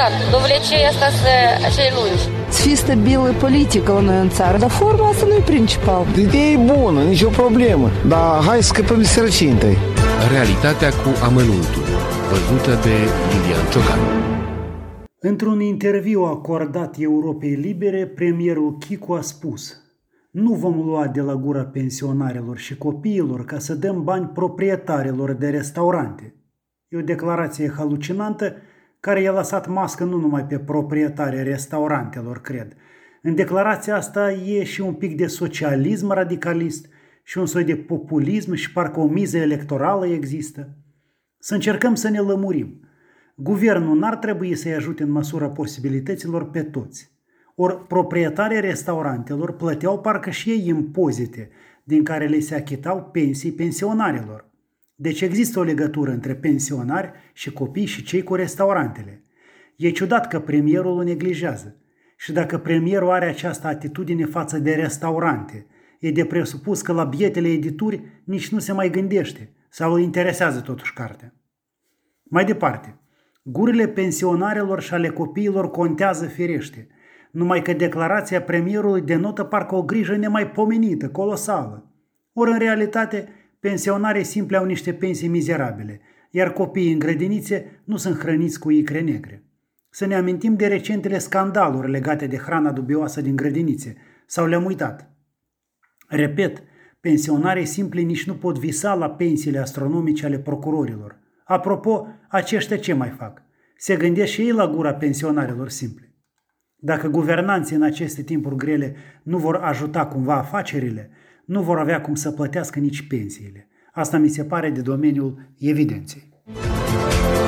exact. Dovlecei asta cei lungi. Să fie stabilă politică la noi în țară, dar forma asta nu e principal. Ideea e bună, nicio problemă, dar hai să scăpăm de sărăcie întâi. Realitatea cu amănuntul, văzută de Lilian Ciocan. Într-un interviu acordat Europei Libere, premierul Chicu a spus: nu vom lua de la gura pensionarilor și copiilor ca să dăm bani proprietarilor de restaurante. E o declarație halucinantă care i-a lăsat mască nu numai pe proprietarii restaurantelor, cred. În declarația asta e și un pic de socialism radicalist și un soi de populism și parcă o miză electorală există. Să încercăm să ne lămurim. Guvernul n-ar trebui să-i ajute în măsura posibilităților pe toți. Ori proprietarii restaurantelor plăteau parcă și ei impozite din care le se achitau pensii pensionarilor. Deci există o legătură între pensionari și copii și cei cu restaurantele. E ciudat că premierul o neglijează. Și dacă premierul are această atitudine față de restaurante, e de presupus că la bietele edituri nici nu se mai gândește sau îl interesează totuși cartea. Mai departe, gurile pensionarilor și ale copiilor contează firește, numai că declarația premierului denotă parcă o grijă nemaipomenită, colosală. Ori în realitate, pensionarii simpli au niște pensii mizerabile, iar copiii în grădinițe nu sunt hrăniți cu icre negre. Să ne amintim de recentele scandaluri legate de hrana dubioasă din grădinițe, sau le-am uitat. Repet, pensionarii simpli nici nu pot visa la pensiile astronomice ale procurorilor. Apropo, aceștia ce mai fac? Se gândesc și ei la gura pensionarilor simpli. Dacă guvernanții în aceste timpuri grele nu vor ajuta cumva afacerile, nu vor avea cum să plătească nici pensiile. Asta mi se pare de domeniul evidenței.